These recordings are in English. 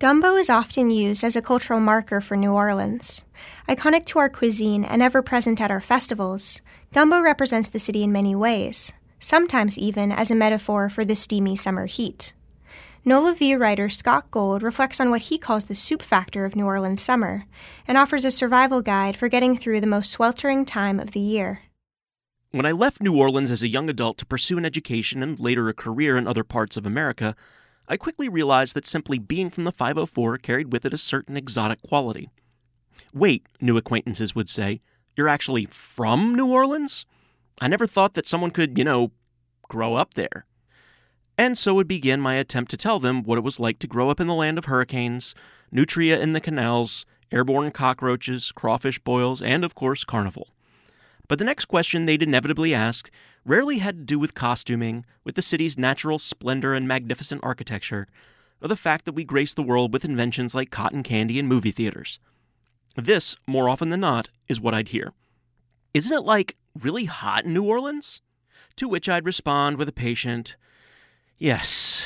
Gumbo is often used as a cultural marker for New Orleans. Iconic to our cuisine and ever-present at our festivals, gumbo represents the city in many ways, sometimes even as a metaphor for the steamy summer heat. NOLA V writer Scott Gold reflects on what he calls the soup factor of New Orleans summer, and offers a survival guide for getting through the most sweltering time of the year. When I left New Orleans as a young adult to pursue an education and later a career in other parts of America, I quickly realized that simply being from the 504 carried with it a certain exotic quality. Wait, new acquaintances would say, you're actually from New Orleans? I never thought that someone could, grow up there. And so would begin my attempt to tell them what it was like to grow up in the land of hurricanes, nutria in the canals, airborne cockroaches, crawfish boils, and, of course, carnival. But the next question they'd inevitably ask rarely had to do with costuming, with the city's natural splendor and magnificent architecture, or the fact that we grace the world with inventions like cotton candy and movie theaters. This, more often than not, is what I'd hear. Isn't it, really hot in New Orleans? To which I'd respond with a patient, yes,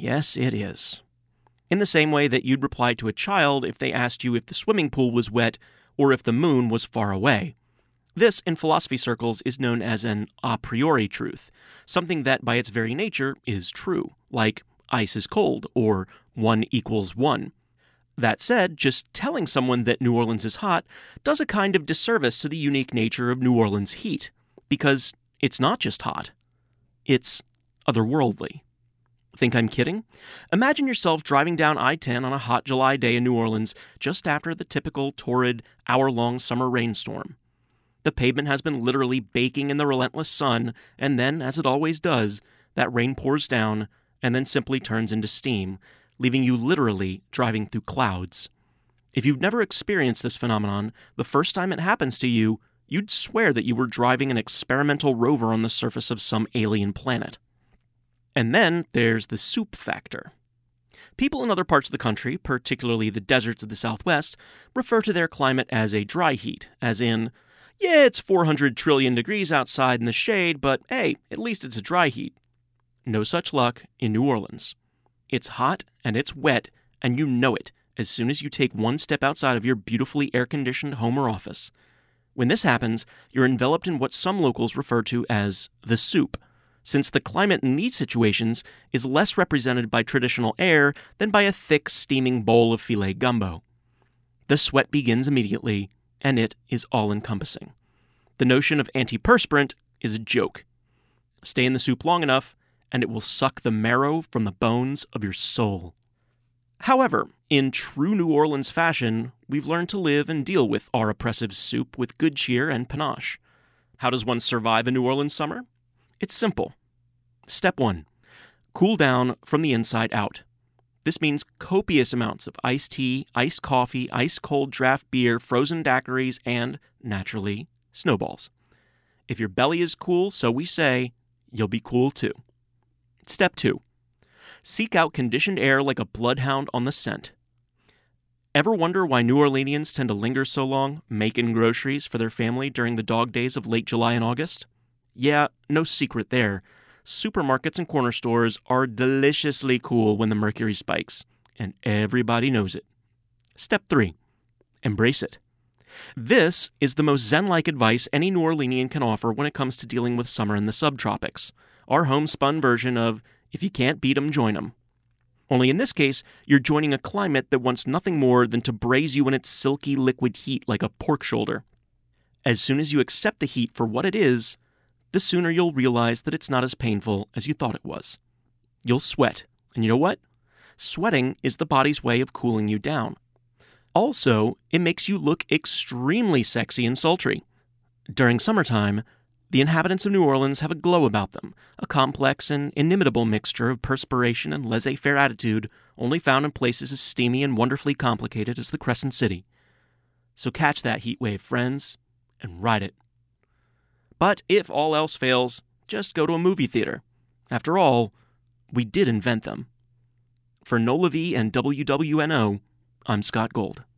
it is. In the same way that you'd reply to a child if they asked you if the swimming pool was wet or if the moon was far away. This, in philosophy circles, is known as an a priori truth, something that by its very nature is true, like ice is cold or 1 = 1. That said, just telling someone that New Orleans is hot does a kind of disservice to the unique nature of New Orleans heat, because it's not just hot, it's otherworldly. Think I'm kidding? Imagine yourself driving down I-10 on a hot July day in New Orleans just after the typical torrid, hour-long summer rainstorm. The pavement has been literally baking in the relentless sun, and then, as it always does, that rain pours down and then simply turns into steam, leaving you literally driving through clouds. If you've never experienced this phenomenon, the first time it happens to you, you'd swear that you were driving an experimental rover on the surface of some alien planet. And then there's the soup factor. People in other parts of the country, particularly the deserts of the Southwest, refer to their climate as a dry heat, as in, yeah, it's 400 trillion degrees outside in the shade, but hey, at least it's a dry heat. No such luck in New Orleans. It's hot and it's wet, and you know it as soon as you take one step outside of your beautifully air-conditioned home or office. When this happens, you're enveloped in what some locals refer to as the soup, since the climate in these situations is less represented by traditional air than by a thick, steaming bowl of filet gumbo. The sweat begins immediately, and it is all-encompassing. The notion of antiperspirant is a joke. Stay in the soup long enough, and it will suck the marrow from the bones of your soul. However, in true New Orleans fashion, we've learned to live and deal with our oppressive soup with good cheer and panache. How does one survive a New Orleans summer? It's simple. Step 1. Cool down from the inside out. This means copious amounts of iced tea, iced coffee, ice-cold draft beer, frozen daiquiris, and, naturally, snowballs. If your belly is cool, so we say, you'll be cool too. Step 2. Seek out conditioned air like a bloodhound on the scent. Ever wonder why New Orleanians tend to linger so long, making groceries for their family during the dog days of late July and August? Yeah, no secret there. Supermarkets and corner stores are deliciously cool when the mercury spikes, and everybody knows it. Step 3. Embrace it. This is the most zen-like advice any New Orleanian can offer when it comes to dealing with summer in the subtropics. Our homespun version of, if you can't beat 'em, join 'em. Only in this case, you're joining a climate that wants nothing more than to braise you in its silky liquid heat like a pork shoulder. As soon as you accept the heat for what it is, the sooner you'll realize that it's not as painful as you thought it was. You'll sweat, and you know what? Sweating is the body's way of cooling you down. Also, it makes you look extremely sexy and sultry. During summertime, the inhabitants of New Orleans have a glow about them, a complex and inimitable mixture of perspiration and laissez-faire attitude only found in places as steamy and wonderfully complicated as the Crescent City. So catch that heat wave, friends, and ride it. But if all else fails, just go to a movie theater. After all, we did invent them. For NOLA V and WWNO, I'm Scott Gold.